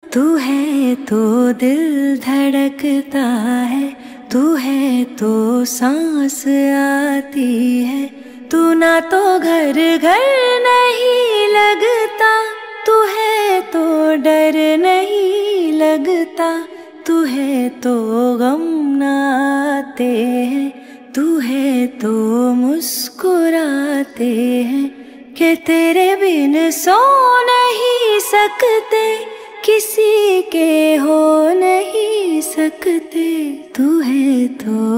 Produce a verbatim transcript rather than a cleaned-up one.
तू है तो दिल धड़कता है, तू है तो सांस आती है। तू ना तो घर घर नहीं लगता, तू है तो डर नहीं लगता। तू है तो गम ना आते हैं, तू है तो मुस्कुराते हैं। कि तेरे बिन सो नहीं सकते, किसी के हो नहीं सकते। तू है तो